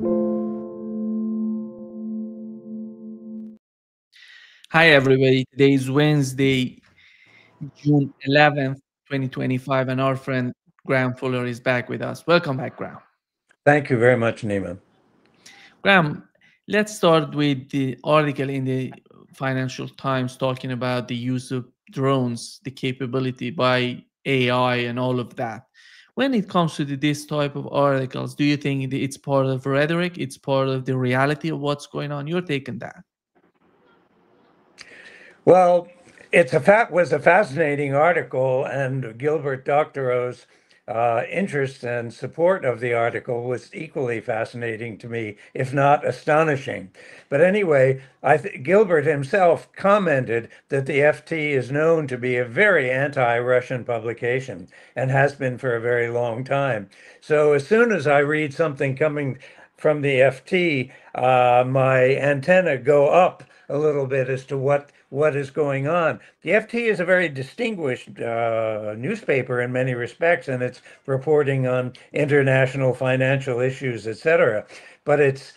Hi, everybody. Today is Wednesday, June 11th, 2025, and our friend Graham Fuller is back with us. Welcome back, Graham. Thank you very much, Nima. Graham, let's start with the article in the Financial Times talking about the use of drones, the capability by AI, and all of that. When it comes to this type of articles, do you think it's part of rhetoric? It's part of the reality of what's going on? Your take on that? Well, was a fascinating article, and Gilbert Doctorow's interest and support of the article was equally fascinating to me, if not astonishing. But anyway, Gilbert himself commented that the FT is known to be a very anti-Russian publication and has been for a very long time. So as soon as I read something coming from the FT, my antenna go up a little bit as to what is going on. The FT is a very distinguished newspaper in many respects, and it's reporting on international financial issues, etc. But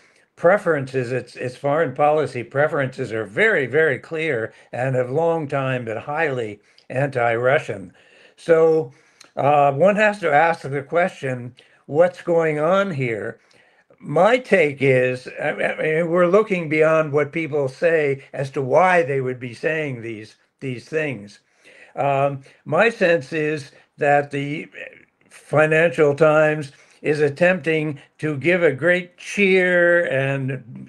its foreign policy preferences are very, very clear and have long time been highly anti-Russian. So one has to ask the question, what's going on here? My take is, I mean, we're looking beyond what people say as to why they would be saying these things. My sense is that the Financial Times is attempting to give a great cheer and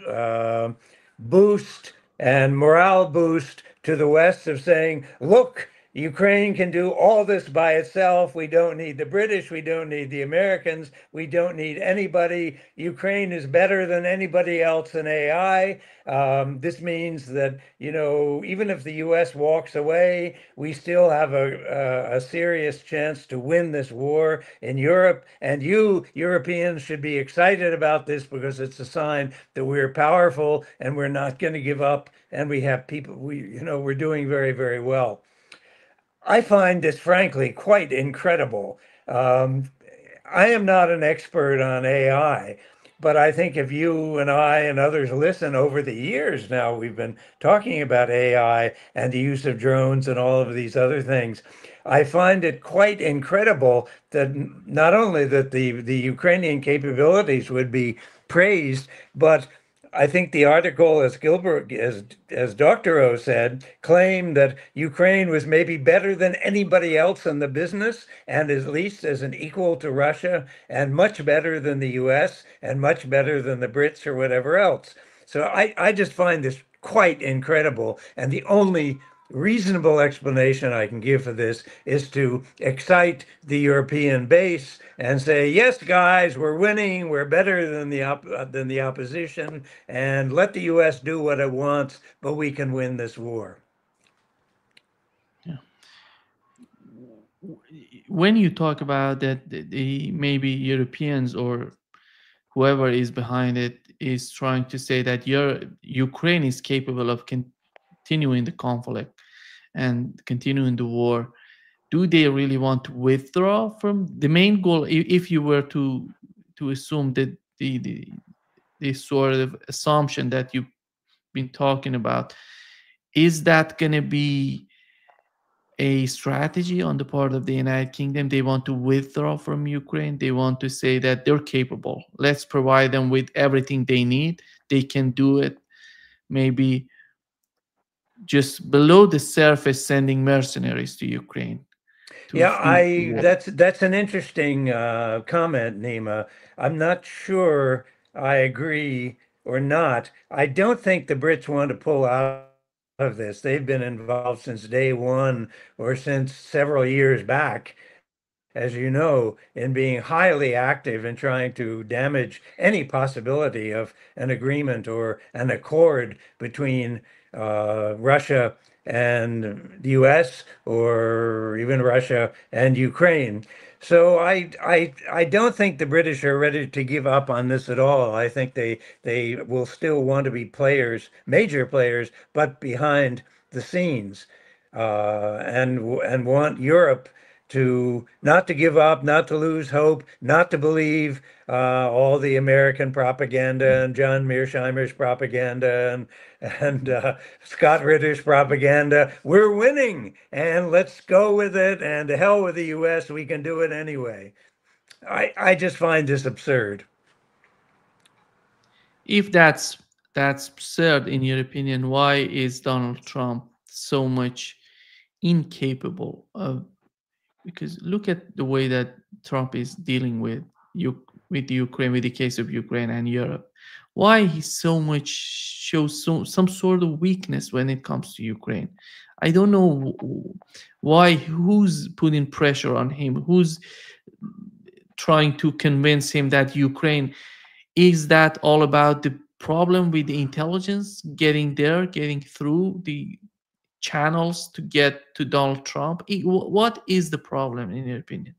boost and morale boost to the West of saying, look, Ukraine can do all this by itself. We don't need the British. We don't need the Americans. We don't need anybody. Ukraine is better than anybody else in AI. This means that, even if the US walks away, we still have a serious chance to win this war in Europe. And you Europeans should be excited about this because it's a sign that we're powerful and we're not going to give up. And we have people, we're doing very, very well. I find this, frankly, quite incredible. Um, I am not an expert on AI, but I think if you and I and others listen over the years now, we've been talking about AI and the use of drones and all of these other things. I find it quite incredible that not only that the Ukrainian capabilities would be praised, but I think the article, as Dr. O said, claimed that Ukraine was maybe better than anybody else in the business, and at least as an equal to Russia, and much better than the U.S. and much better than the Brits or whatever else. So I just find this quite incredible, and the only reasonable explanation I can give for this is to excite the European base and say, "Yes, guys, we're winning. We're better than than the opposition, and let the U.S. do what it wants, but we can win this war." Yeah. When you talk about that, the maybe Europeans or whoever is behind it is trying to say that Ukraine is capable of continuing the conflict and continuing the war. Do they really want to withdraw from the main goal? If you were to assume that the sort of assumption that you've been talking about, is that going to be a strategy on the part of the United Kingdom? They want to withdraw from Ukraine. They want to say that they're capable. Let's provide them with everything they need. They can do it. Maybe just below the surface, sending mercenaries to Ukraine to Yeah, feed the I war. that's an interesting comment, Nima. I'm not sure I agree or not. I don't think the Brits want to pull out of this. They've been involved since day one or since several years back, as you know, in being highly active in trying to damage any possibility of an agreement or an accord between Russia and the US or even Russia and Ukraine. So I don't think the British are ready to give up on this at all. I think they will still want to be players, major players, but behind the scenes, and want Europe not to give up, not to lose hope, not to believe all the American propaganda and John Mearsheimer's propaganda and Scott Ritter's propaganda. We're winning, and let's go with it. And to hell with the U.S., we can do it anyway. I just find this absurd. If that's absurd in your opinion, why is Donald Trump so much incapable of? Because look at the way that Trump is dealing with with Ukraine, with the case of Ukraine and Europe. Why he so much shows some sort of weakness when it comes to Ukraine? I don't know why. Who's putting pressure on him? Who's trying to convince him that Ukraine is that all about the problem with the intelligence getting there, getting through the channels to get to Donald Trump? What is the problem, in your opinion?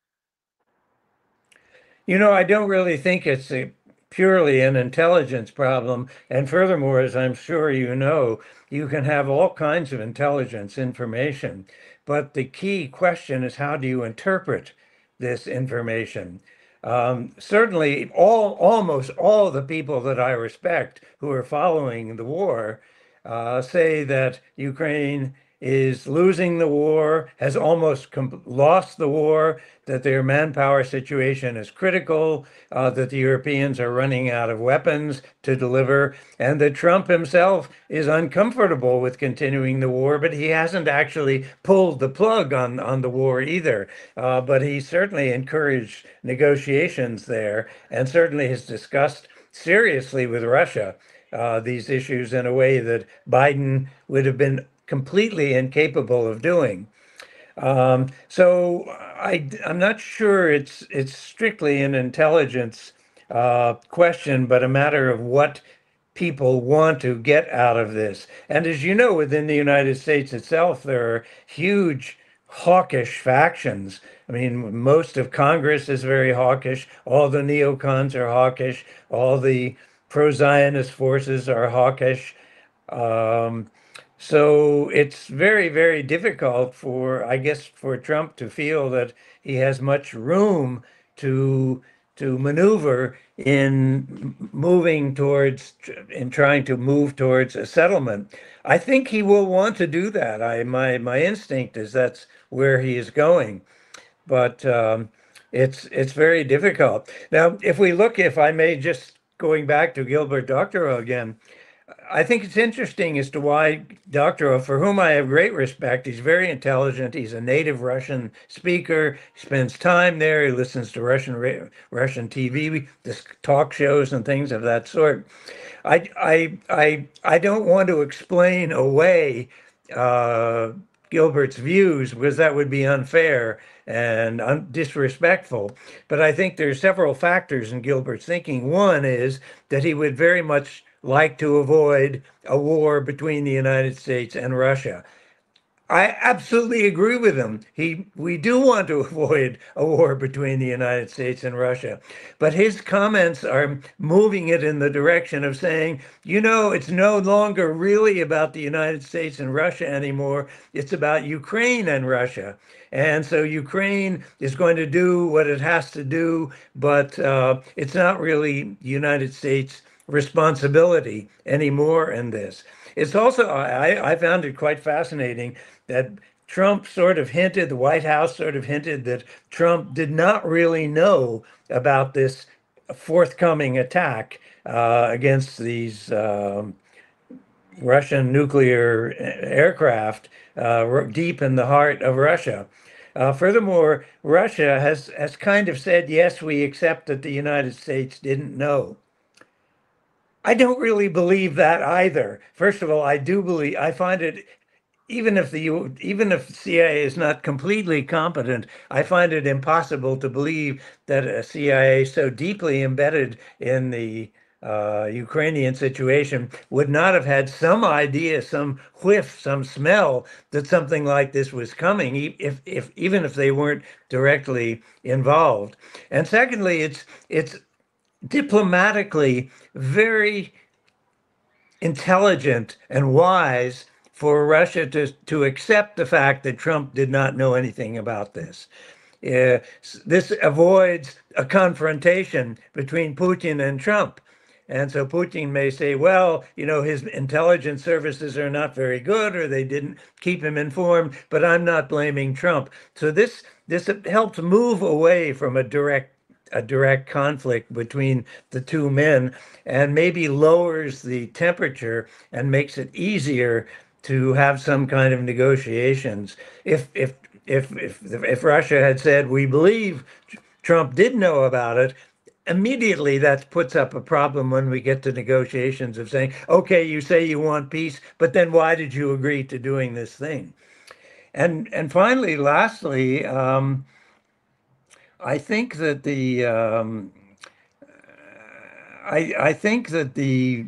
I don't really think it's purely an intelligence problem. And furthermore, as I'm sure you know, you can have all kinds of intelligence information. But the key question is, how do you interpret this information? Certainly, almost all the people that I respect who are following the war say that Ukraine is losing the war, has almost lost the war, that their manpower situation is critical, that the Europeans are running out of weapons to deliver, and that Trump himself is uncomfortable with continuing the war, but he hasn't actually pulled the plug on the war either. But he certainly encouraged negotiations there and certainly has discussed seriously with Russia these issues in a way that Biden would have been completely incapable of doing. So I'm not sure it's strictly an intelligence question, but a matter of what people want to get out of this. And as you know, within the United States itself, there are huge hawkish factions. I mean, most of Congress is very hawkish. All the neocons are hawkish. All the pro-Zionist forces are hawkish. So it's very, very difficult I guess, for Trump to feel that he has much room to maneuver in trying to move towards a settlement. I think he will want to do that. My instinct is that's where he is going, but it's very difficult. Now, if I may, just going back to Gilbert Doctorow again, I think it's interesting as to why Doctorow, for whom I have great respect, he's very intelligent. He's a native Russian speaker. He spends time there. He listens to Russian TV, talk shows and things of that sort. I don't want to explain away Gilbert's views because that would be unfair and disrespectful. But I think there are several factors in Gilbert's thinking. One is that he would very much like to avoid a war between the United States and Russia. I absolutely agree with him. We do want to avoid a war between the United States and Russia. But his comments are moving it in the direction of saying, it's no longer really about the United States and Russia anymore. It's about Ukraine and Russia. And so Ukraine is going to do what it has to do, but it's not really the United States' responsibility anymore in this. It's also, I found it quite fascinating that the White House sort of hinted that Trump did not really know about this forthcoming attack against these Russian nuclear aircraft deep in the heart of Russia. Furthermore, Russia has kind of said, yes, we accept that the United States didn't know. I don't really believe that either. First of all, I find it, even if CIA is not completely competent, I find it impossible to believe that a CIA so deeply embedded in the Ukrainian situation would not have had some idea, some whiff, some smell that something like this was coming, even if they weren't directly involved. And secondly, it's diplomatically very intelligent and wise for Russia to accept the fact that Trump did not know anything about this. This avoids a confrontation between Putin and Trump. And so Putin may say, well, his intelligence services are not very good, or they didn't keep him informed, but I'm not blaming Trump. So this helps move away from a direct conflict between the two men, and maybe lowers the temperature and makes it easier to have some kind of negotiations. If Russia had said, we believe Trump did know about it, immediately that puts up a problem when we get to negotiations of saying, okay, you say you want peace, but then why did you agree to doing this thing? And finally, lastly, I think that I think that the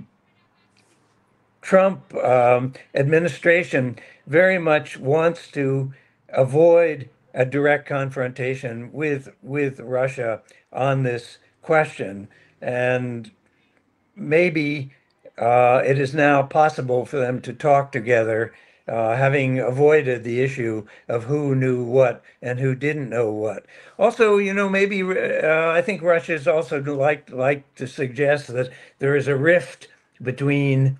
Trump administration very much wants to avoid a direct confrontation with Russia on this question, and maybe it is now possible for them to talk together, having avoided the issue of who knew what and who didn't know what. Also, maybe I think Russia's also like to suggest that there is a rift between,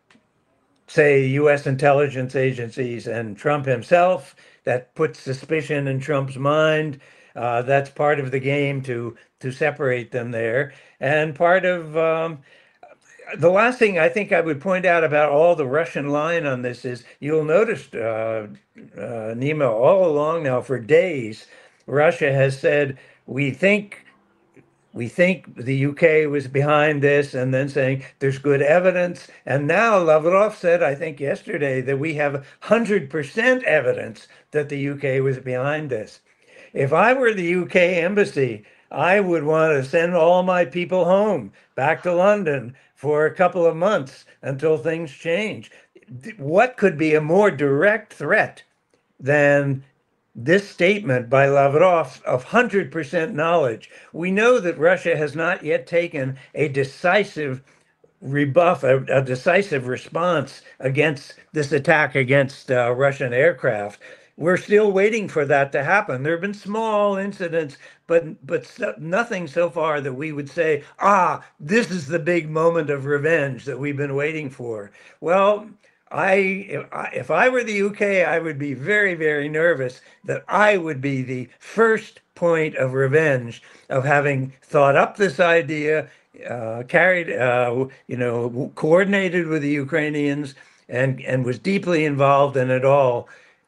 say, U.S. intelligence agencies and Trump himself that puts suspicion in Trump's mind. That's part of the game to separate them there, and part of the last thing I think I would point out about all the Russian line on this is, you'll notice, Nima, all along now for days, Russia has said, we think the UK was behind this, and then saying there's good evidence. And now Lavrov said, I think yesterday, that we have 100% evidence that the UK was behind this. If I were the UK embassy, I would want to send all my people home, back to London, for a couple of months until things change. What could be a more direct threat than this statement by Lavrov of 100% knowledge? We know that Russia has not yet taken a decisive rebuff, a decisive response against this attack against Russian aircraft. We're still waiting for that to happen. There have been small incidents, but nothing so far that we would say, this is the big moment of revenge that we've been waiting for. Well, if I were the UK, I would be very, very nervous that I would be the first point of revenge of having thought up this idea, carried, coordinated with the Ukrainians, and was deeply involved in it all.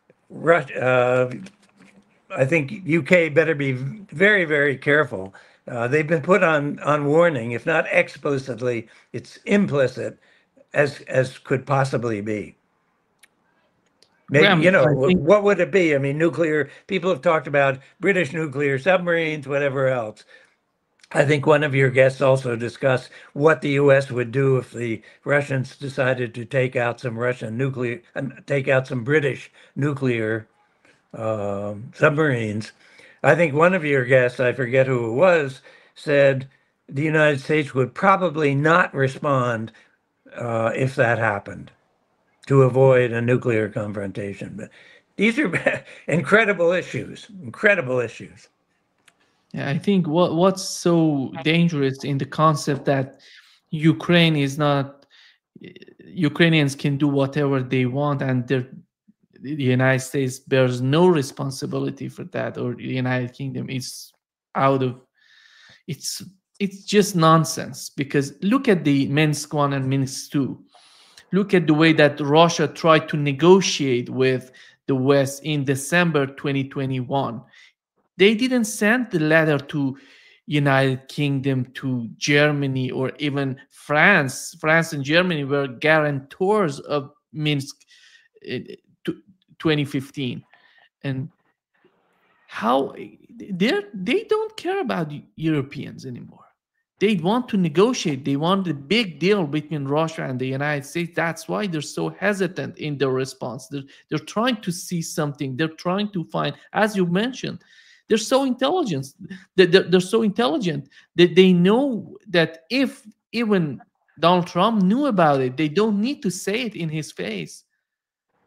I think UK better be very, very careful. They've been put on warning, if not explicitly, it's implicit, as could possibly be. Maybe, what would it be? I mean, nuclear, people have talked about British nuclear submarines, whatever else. I think one of your guests also discussed what the U.S. would do if the Russians decided to take out some British nuclear submarines. I think one of your guests, I forget who it was, said the United States would probably not respond if that happened, to avoid a nuclear confrontation. But these are incredible issues, incredible issues. Yeah, I think what's so dangerous in the concept that Ukrainians can do whatever they want, and the United States bears no responsibility for that, or the United Kingdom is out of it's just nonsense. Because look at the Minsk 1 and Minsk 2. Look at the way that Russia tried to negotiate with the West in December 2021. They didn't send the letter to United Kingdom, to Germany, or even France. France and Germany were guarantors of Minsk 2015. And how they don't care about Europeans anymore. They want to negotiate. They want a big deal between Russia and the United States. That's why they're so hesitant in their response. They're trying to see something. They're trying to find, as you mentioned, they're so intelligent. They're so intelligent that they know that if even Donald Trump knew about it, they don't need to say it in his face.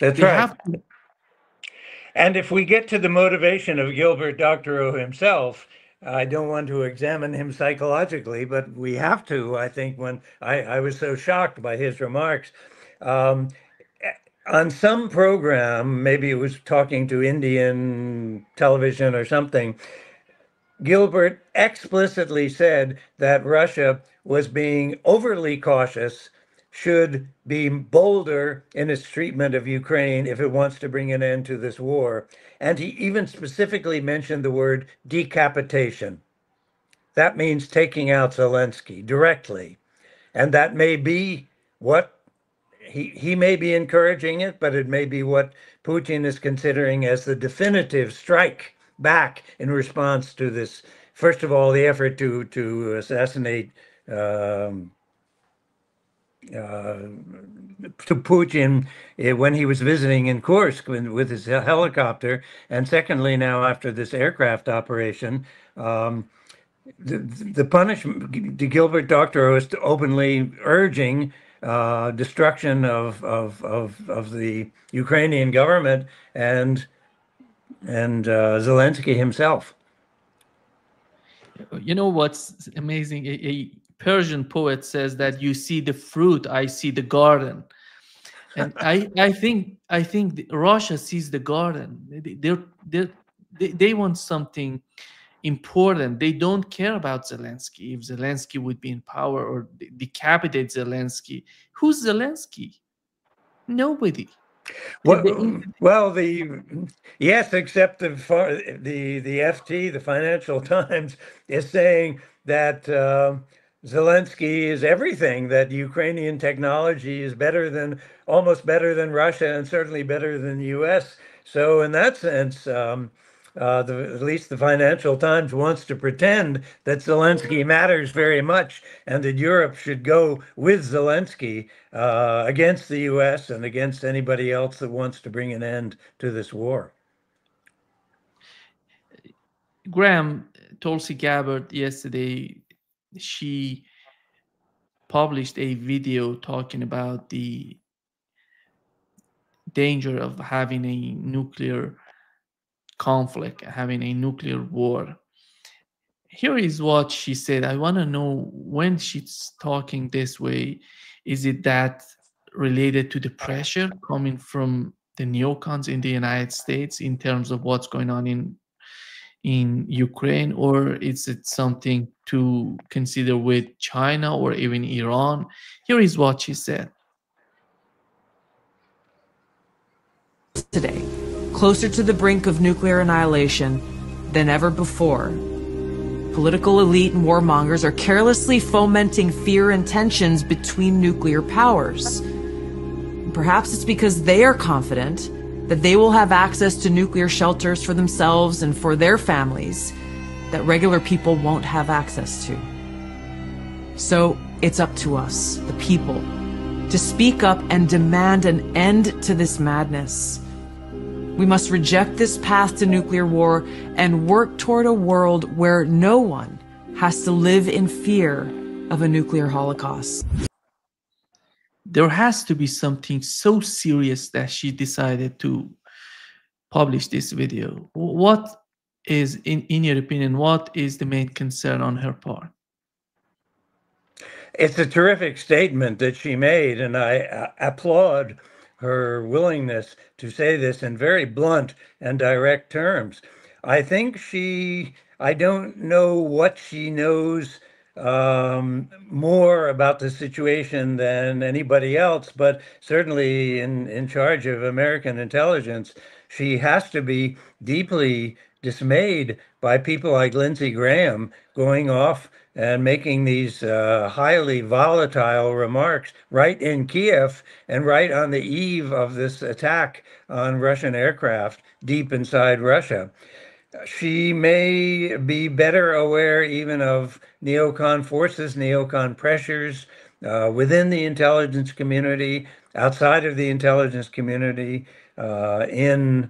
That's They right. have to. And if we get to the motivation of Gilbert Doctorow himself, I don't want to examine him psychologically, but we have to, I think, when I was so shocked by his remarks. Um, on some program, maybe it was talking to Indian television or something, Gilbert explicitly said that Russia was being overly cautious, should be bolder in its treatment of Ukraine if it wants to bring an end to this war. And he even specifically mentioned the word decapitation. That means taking out Zelensky directly. And that may be what he may be encouraging it, but it may be what Putin is considering as the definitive strike back in response to this. First of all, the effort to assassinate um, to Putin when he was visiting in Kursk with his helicopter, and secondly, now after this aircraft operation. The punishment, Gilbert Doctorow is openly urging destruction of the Ukrainian government and Zelensky himself. You know what's amazing? A Persian poet says that you see the fruit, I see the garden. And I think Russia sees the garden. They want something important. They don't care about Zelensky. If Zelensky would be in power or decapitate Zelensky, who's Zelensky? Nobody. Well, yes, except the FT, the Financial Times, is saying that Zelensky is everything. That Ukrainian technology is almost better than Russia, and certainly better than the U.S. So, in that sense, at least the Financial Times wants to pretend that Zelensky matters very much and that Europe should go with Zelensky against the US and against anybody else that wants to bring an end to this war. Graham, Tulsi Gabbard, yesterday, she published a video talking about the danger of having a nuclear conflict, having a nuclear war. Here is what she said. I want to know, when she's talking this way, is it that related to the pressure coming from the neocons in the United States in terms of what's going on in Ukraine, or is it something to consider with China or even Iran? Here is what she said. Today, closer to the brink of nuclear annihilation than ever before, political elite and warmongers are carelessly fomenting fear and tensions between nuclear powers. Perhaps it's because they are confident that they will have access to nuclear shelters for themselves and for their families that regular people won't have access to. So it's up to us, the people, to speak up and demand an end to this madness. We must reject this path to nuclear war and work toward a world where no one has to live in fear of a nuclear holocaust. There has to be something so serious that she decided to publish this video. What is, in your opinion, what is the main concern on her part? It's a terrific statement that she made, and I applaud her willingness to say this in very blunt and direct terms. I think I don't know what she knows more about the situation than anybody else, but certainly in charge of American intelligence, she has to be deeply dismayed by people like Lindsey Graham going off and making these highly volatile remarks right in Kiev and right on the eve of this attack on Russian aircraft deep inside Russia. She may be better aware even of neocon forces, neocon pressures within the intelligence community, outside of the intelligence community, in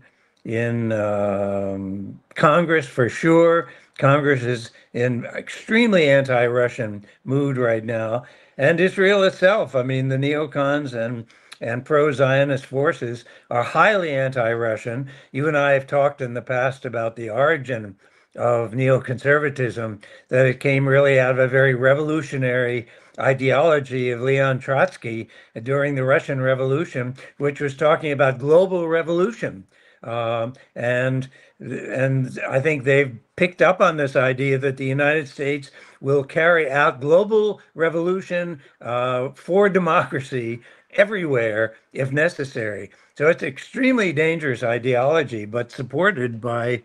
Congress for sure. Congress is in extremely anti-Russian mood right now, and Israel itself. I mean, the neocons and pro-Zionist forces are highly anti-Russian. You and I have talked in the past about the origin of neoconservatism, that it came really out of a very revolutionary ideology of Leon Trotsky during the Russian Revolution, which was talking about global revolution. And I think they've picked up on this idea that the United States will carry out global revolution for democracy everywhere if necessary. So it's extremely dangerous ideology, but supported by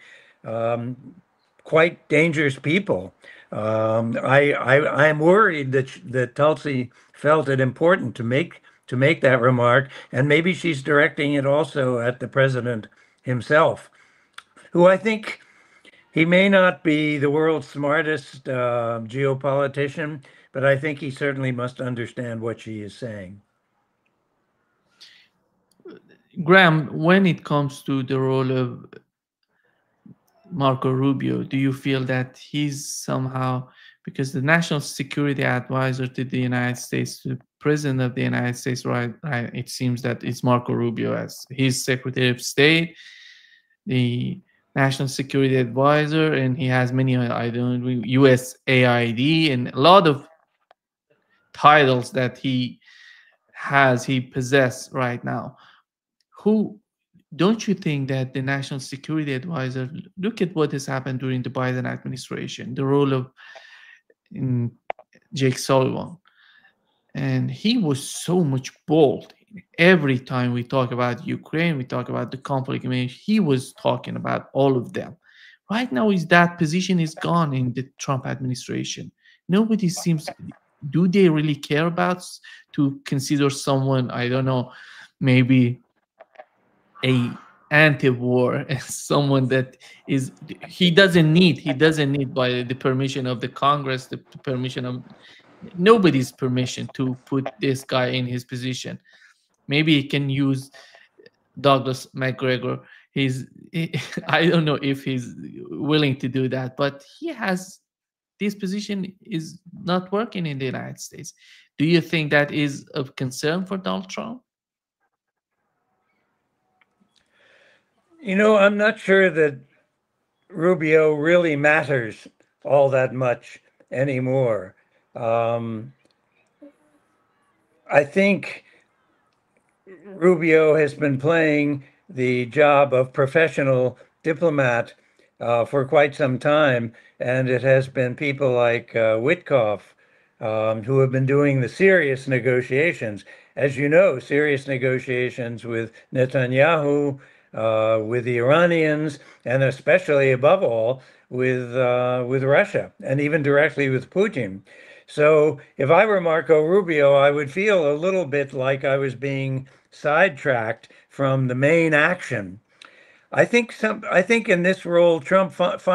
quite dangerous people. I'm worried that Tulsi felt it important to make that remark, and maybe she's directing it also at the president himself, who I think he may not be the world's smartest geopolitician, but I think he certainly must understand what she is saying. Graham, when it comes to the role of Marco Rubio, do you feel that he's somehow, because the national security advisor to the United States, to the president of the United States, right, it seems that it's Marco Rubio as his Secretary of State, the national security advisor, and he has many, I don't know, USAID, and a lot of titles that he possesses right now. Who, don't you think that the national security advisor, look at what has happened during the Biden administration, the role of Jake Sullivan, and he was so much bold. Every time we talk about Ukraine, we talk about the conflict, he was talking about all of them. Right now, that position is gone in the Trump administration. Nobody seems, do they really care about to consider someone, I don't know, maybe a anti-war, someone that is, he doesn't need by the permission of the Congress, the permission of nobody's permission to put this guy in his position. Maybe he can use Douglas McGregor. I don't know if he's willing to do that, but this position is not working in the United States. Do you think that is of concern for Donald Trump? You know, I'm not sure that Rubio really matters all that much anymore. I think Rubio has been playing the job of professional diplomat for quite some time, and it has been people like Witkoff who have been doing the serious negotiations. As you know, serious negotiations with Netanyahu, with the Iranians, and especially, above all, with Russia, and even directly with Putin. So if I were Marco Rubio, I would feel a little bit like I was being sidetracked from the main action. I think in this role, Trump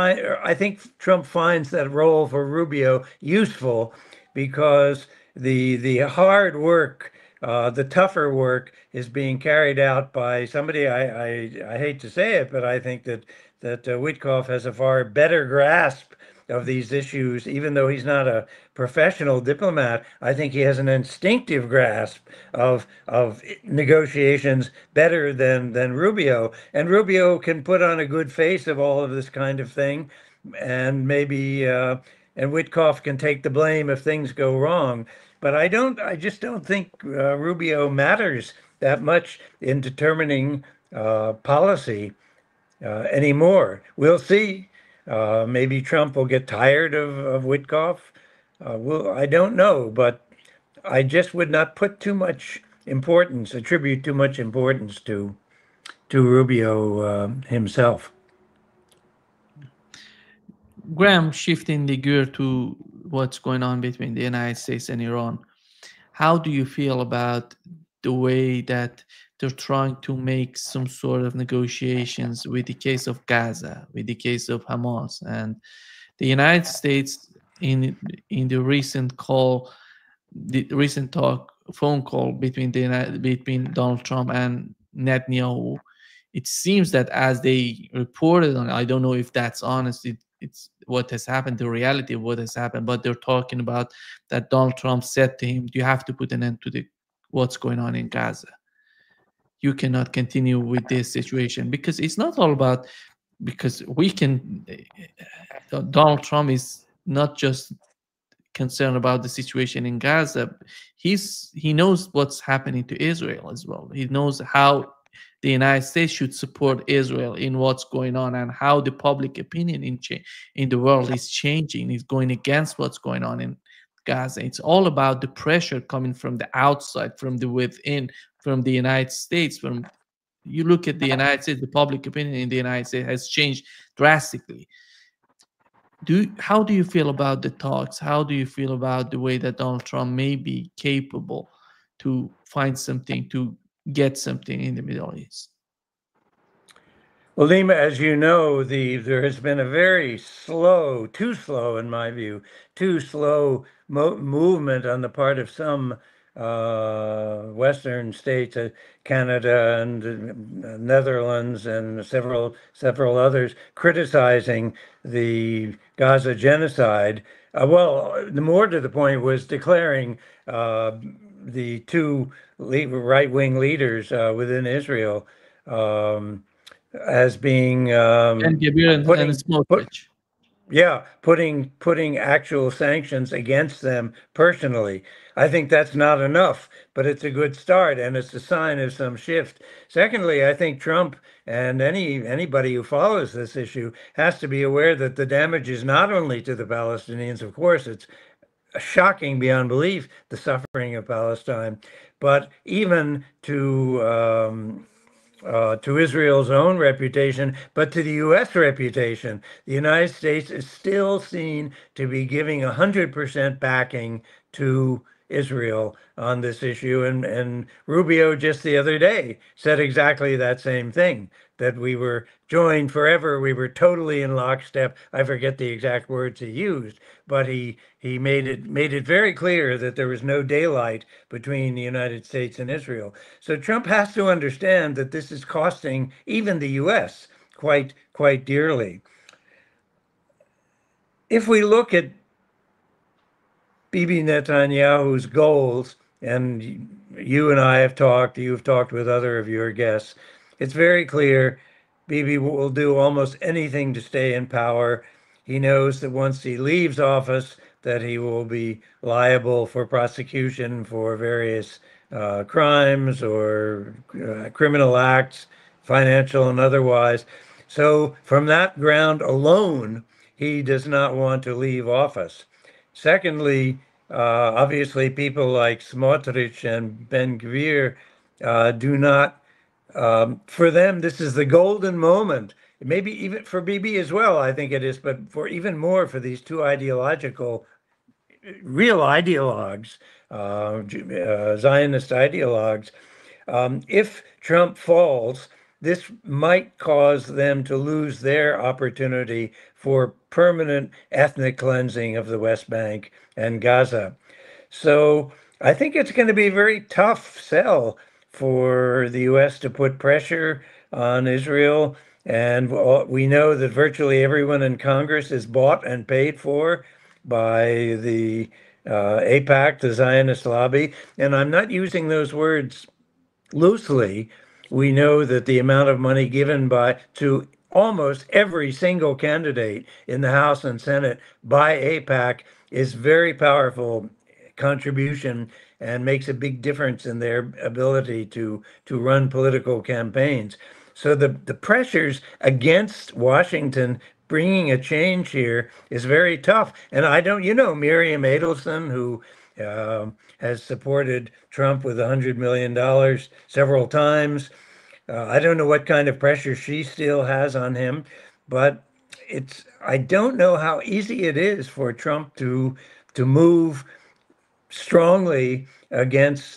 finds that role for Rubio useful, because the hard work, the tougher work, is being carried out by somebody. I hate to say it, but I think that Witkoff has a far better grasp of these issues, even though he's not a professional diplomat. I think he has an instinctive grasp of negotiations better than Rubio. And Rubio can put on a good face of all of this kind of thing, and maybe and Witkoff can take the blame if things go wrong. But I just don't think Rubio matters that much in determining policy anymore. We'll see. Maybe Trump will get tired of Witkoff. I don't know, but I just would not put too much importance, attribute too much importance to Rubio himself. Graham, shifting the gear to what's going on between the United States and Iran, how do you feel about the way that they're trying to make some sort of negotiations with the case of Gaza, with the case of Hamas, and the United States in the recent call, the recent phone call between Donald Trump and Netanyahu? It seems that, as they reported on, I don't know if that's honest, it's what has happened, the reality of what has happened, but they're talking about that Donald Trump said to him, you have to put an end to what's going on in Gaza. you cannot continue with this situation, because it's not all about, because we can, Donald Trump is not just concerned about the situation in Gaza. He knows what's happening to Israel as well. He knows how the United States should support Israel in what's going on, and how the public opinion in the world is changing, is going against what's going on in Gaza. It's all about the pressure coming from the outside, from the within, from the United States. From, you look at the United States, the public opinion in the United States has changed drastically. How do you feel about the talks? How do you feel about the way that Donald Trump may be capable to find something, to get something in the Middle East? Well, Lima, as you know, there has been a very slow, too slow in my view, too slow movement on the part of some Western states, Canada and Netherlands and several others, criticizing the Gaza genocide. Well, the more to the point was declaring the two right-wing leaders within Israel as being And Gabriel and Smotrich. Putting actual sanctions against them personally. I think that's not enough, but it's a good start, and it's a sign of some shift. Secondly, I think Trump and anybody who follows this issue has to be aware that the damage is not only to the Palestinians. Of course, it's shocking beyond belief, the suffering of Palestine, but even to Israel's own reputation, but to the U.S. reputation. The United States is still seen to be giving 100% backing to Israel on this issue. And Rubio just the other day said exactly that same thing, that we were joined forever. We were totally in lockstep. I forget the exact words he used, but he made it very clear that there was no daylight between the United States and Israel. So Trump has to understand that this is costing even the U.S. quite dearly. If we look at Bibi Netanyahu's goals, and you and I have talked, you've talked with other of your guests, it's very clear Bibi will do almost anything to stay in power. He knows that once he leaves office, that he will be liable for prosecution for various crimes or criminal acts, financial and otherwise. So from that ground alone, he does not want to leave office. Secondly, obviously people like Smotrich and Ben-Gvir do not, for them, this is the golden moment. Maybe even for Bibi as well, I think it is, but for even more for these two real ideologues, Zionist ideologues. If Trump falls, this might cause them to lose their opportunity for permanent ethnic cleansing of the West Bank and Gaza. So I think it's going to be a very tough sell for the U.S. to put pressure on Israel. And we know that virtually everyone in Congress is bought and paid for by the AIPAC, the Zionist lobby. And I'm not using those words loosely. We know that the amount of money given to almost every single candidate in the House and Senate by AIPAC is very powerful contribution and makes a big difference in their ability to run political campaigns. So the pressures against Washington bringing a change here is very tough. And Miriam Adelson, who has supported Trump with $100 million several times. I don't know what kind of pressure she still has on him, but I don't know how easy it is for Trump to move strongly against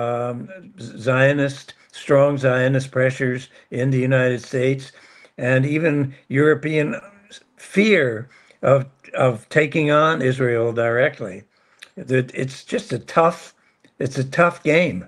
strong Zionist pressures in the United States, and even European fear of taking on Israel directly. It's just a tough game.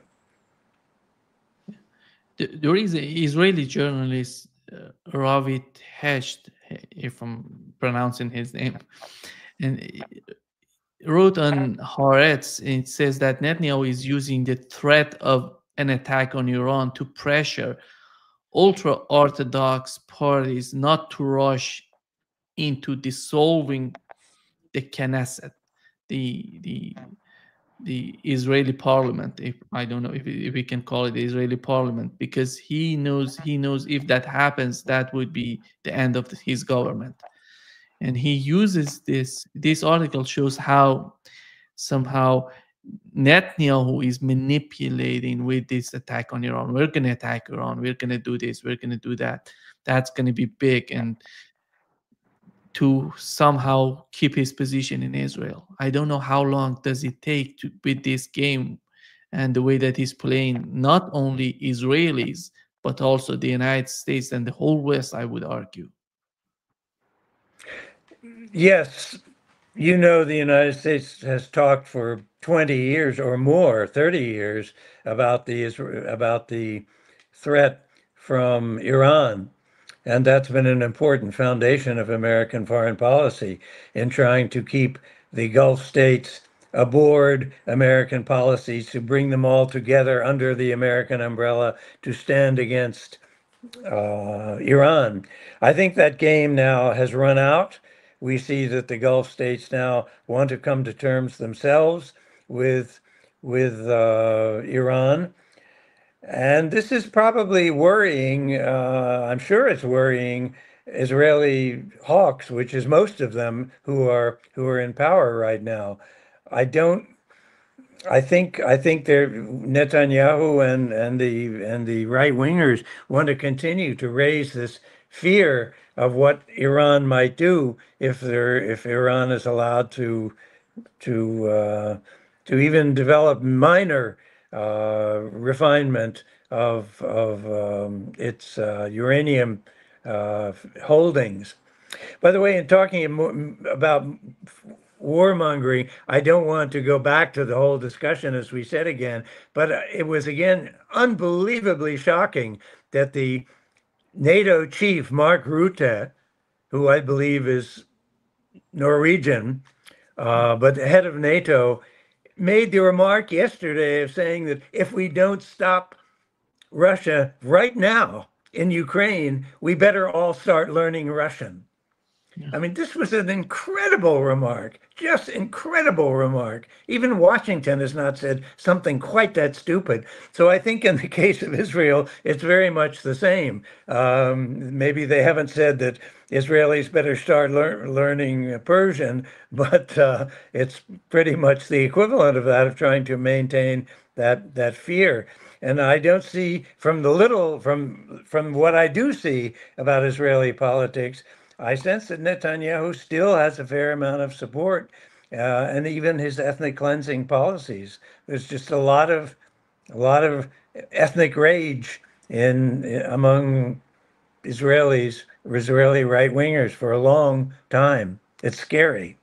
There is an Israeli journalist, Ravit Hesht, if I'm pronouncing his name, and wrote on Haaretz, it says that Netanyahu is using the threat of an attack on Iran to pressure ultra-Orthodox parties not to rush into dissolving the Knesset, the Israeli parliament. If I don't know if we can call it the Israeli parliament, because he knows if that happens, that would be the end of his government. And he uses this article shows how somehow Netanyahu is manipulating with this attack on Iran. We're going to attack Iran. We're going to do this. We're going to do that. That's going to be big. And to somehow keep his position in Israel. I don't know how long does it take to with this game and the way that he's playing not only Israelis, but also the United States and the whole West, I would argue. Yes, you know, the United States has talked for 20 years or more, 30 years, about the threat from Iran. And that's been an important foundation of American foreign policy in trying to keep the Gulf states aboard American policies, to bring them all together under the American umbrella to stand against Iran. I think that game now has run out. We see that the Gulf states now want to come to terms themselves with Iran. And this is probably worrying, I'm sure it's worrying Israeli hawks, which is most of them who are in power right now. I think Netanyahu and the right wingers want to continue to raise this fear of what Iran might do if Iran is allowed to even develop minor refinement of its uranium holdings. By the way, in talking about warmongering, I don't want to go back to the whole discussion, as we said again, but it was again unbelievably shocking that the NATO chief, Mark Rutte, who I believe is Norwegian, but the head of NATO, made the remark yesterday of saying that if we don't stop Russia right now in Ukraine, we better all start learning Russian. Yeah. I mean, this was an incredible remark, just incredible remark. Even Washington has not said something quite that stupid. So I think in the case of Israel, it's very much the same. Maybe they haven't said that Israelis better start learning Persian, but it's pretty much the equivalent of that, of trying to maintain that fear. And I don't see, from what I do see about Israeli politics, I sense that Netanyahu still has a fair amount of support, and even his ethnic cleansing policies. There's just a lot of ethnic rage among Israeli right wingers for a long time. It's scary.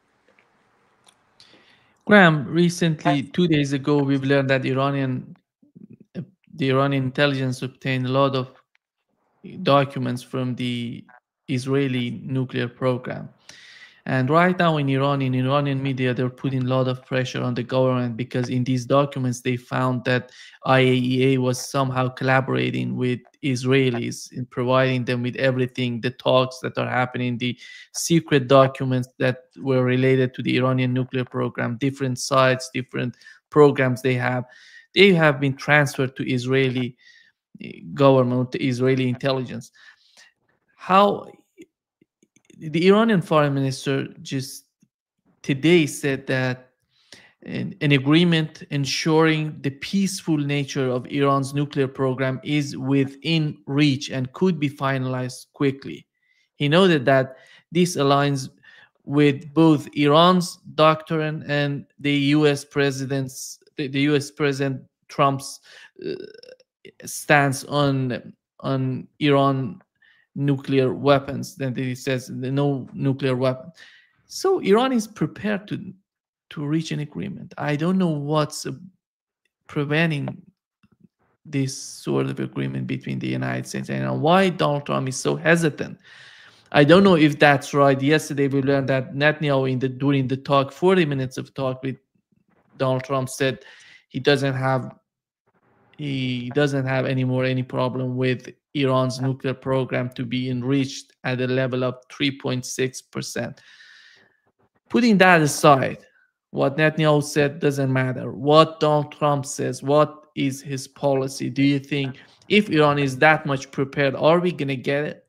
Graham, recently, 2 days ago, we've learned that the Iranian intelligence obtained a lot of documents from the Israeli nuclear program. And right now in Iranian media, they're putting a lot of pressure on the government, because in these documents, they found that IAEA was somehow collaborating with Israelis in providing them with everything, the talks that are happening, the secret documents that were related to the Iranian nuclear program, different sites, different programs they have been transferred to Israeli government, to Israeli intelligence. How the Iranian foreign minister just today said that an agreement ensuring the peaceful nature of Iran's nuclear program is within reach and could be finalized quickly. He noted that this aligns with both Iran's doctrine and the U.S. President Trump's stance on Iran nuclear weapons. Then he says no nuclear weapon. So Iran is prepared to reach an agreement. I don't know what's preventing this sort of agreement between the United States and Iran. Why Donald Trump is so hesitant. I don't know if that's right. Yesterday we learned that Netanyahu during the talk, 40 minutes of talk with Donald Trump, said he doesn't have he doesn't have anymore any problem with Iran's nuclear program to be enriched at a level of 3.6%. Putting that aside, what Netanyahu said doesn't matter. What Donald Trump says, what is his policy? Do you think if Iran is that much prepared, are we going to get it?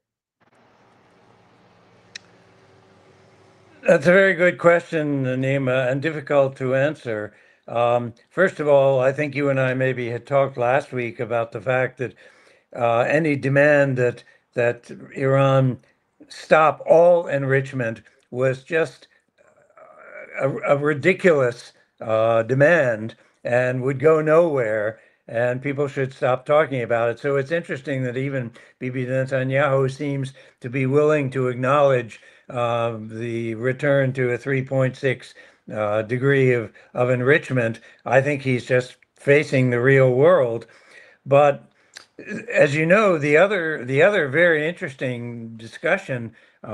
That's a very good question, Nima, and difficult to answer. First of all, I think you and I maybe had talked last week about the fact that any demand that Iran stop all enrichment was just a ridiculous demand and would go nowhere, and people should stop talking about it. So it's interesting that even Bibi Netanyahu seems to be willing to acknowledge the return to a 3.6 degree of enrichment. I think he's just facing the real world. But as you know, the other very interesting discussion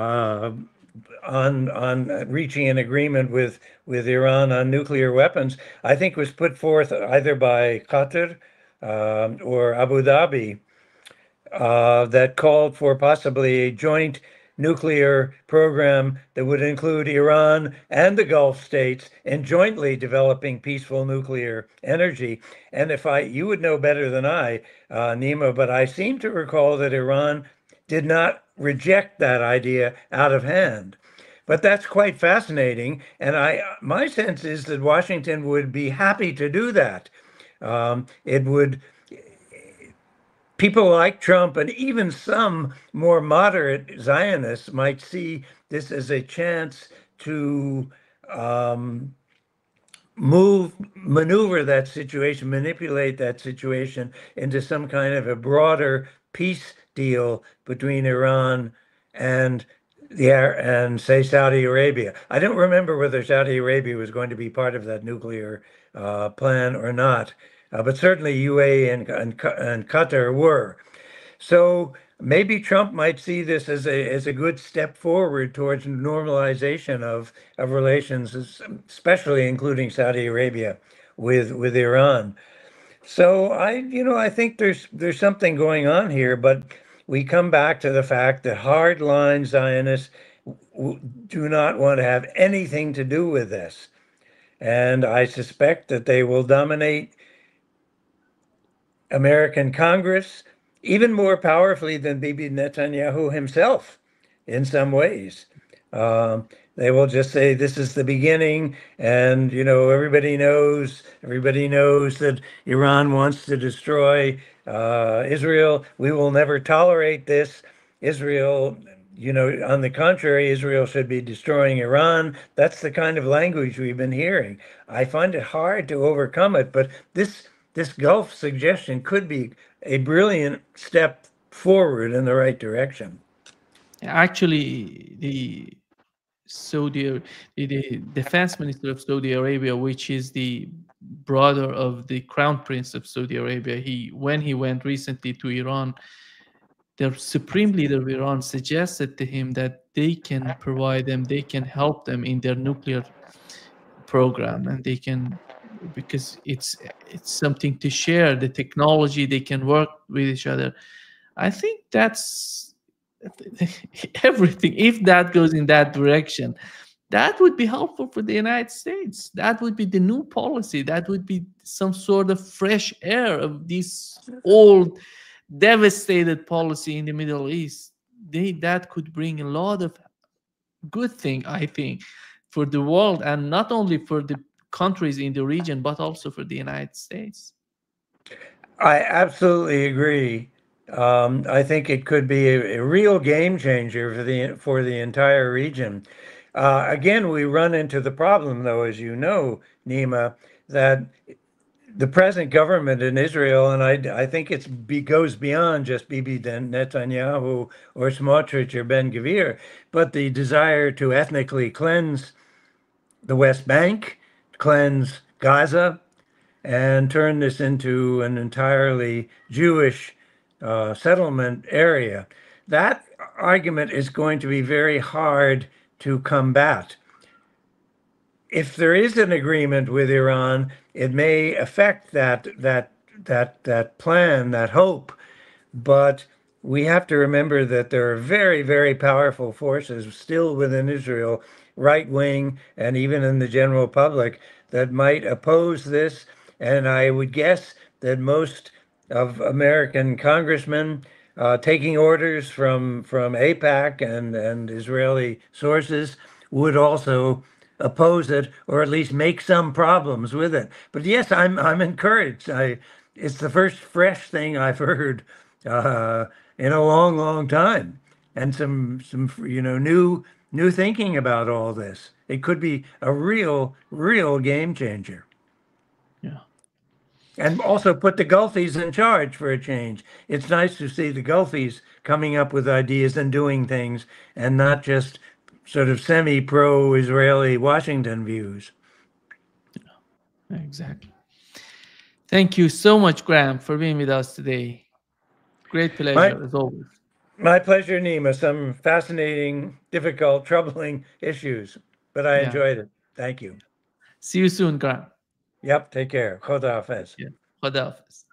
on reaching an agreement with Iran on nuclear weapons, I think was put forth either by Qatar or Abu Dhabi, that called for possibly a joint nuclear program that would include Iran and the Gulf states in jointly developing peaceful nuclear energy. And you would know better than I, Nima, but I seem to recall that Iran did not reject that idea out of hand. But that's quite fascinating, and my sense is that Washington would be happy to do that. People like Trump and even some more moderate Zionists might see this as a chance to maneuver that situation, manipulate that situation into some kind of a broader peace deal between Iran and say Saudi Arabia. I don't remember whether Saudi Arabia was going to be part of that nuclear plan or not. But certainly UAE and Qatar were. So maybe Trump might see this as a good step forward towards normalization of relations, especially including Saudi Arabia with Iran. So I think there's something going on here, but we come back to the fact that hardline Zionists do not want to have anything to do with this. And I suspect that they will dominate American Congress even more powerfully than Bibi Netanyahu himself in some ways. They will just say this is the beginning, and everybody knows that Iran wants to destroy Israel. We will never tolerate this. Israel, on the contrary, Israel should be destroying Iran. That's the kind of language we've been hearing. I find it hard to overcome it, but this Gulf suggestion could be a brilliant step forward in the right direction. Actually, the defense minister of Saudi Arabia, which is the brother of the crown prince of Saudi Arabia, when he went recently to Iran, the supreme leader of Iran suggested to him that they can provide them, they can help them in their nuclear program, and they can, because it's something to share, the technology, they can work with each other. I think that's everything. If that goes in that direction, that would be helpful for the United States. That would be the new policy. That would be some sort of fresh air of this old, devastated policy in the Middle East. That could bring a lot of good thing, I think, for the world, and not only for the countries in the region, but also for the United States. I absolutely agree. I think it could be a real game changer for the entire region. Again, we run into the problem, though, as you know, Nima, that the present government in Israel, and I think it goes beyond just Bibi Netanyahu or Smotrich or Ben Gvir, but the desire to ethnically cleanse the West Bank, cleanse Gaza, and turn this into an entirely Jewish settlement area. That argument is going to be very hard to combat. If there is an agreement with Iran, it may affect that that plan, that hope. But we have to remember that there are very, very powerful forces still within Israel, right wing, and even in the general public, that might oppose this. And I would guess that most of American congressmen, taking orders from AIPAC and Israeli sources, would also oppose it, or at least make some problems with it. But yes, I'm encouraged. It's the first fresh thing I've heard in a long, long time, and some new thinking about all this. It could be a real game changer. Yeah. And also put the Gulfies in charge for a change. It's nice to see the Gulfies coming up with ideas and doing things, and not just sort of semi-pro-Israeli Washington views. Exactly. Thank you so much, Graham, for being with us today. Great pleasure, as always. My pleasure, Nima. Some fascinating, difficult, troubling issues, but I enjoyed it. Thank you. See you soon, Graham. Yep, take care. Khoda Hafiz. Yeah. Khuda Hafiz.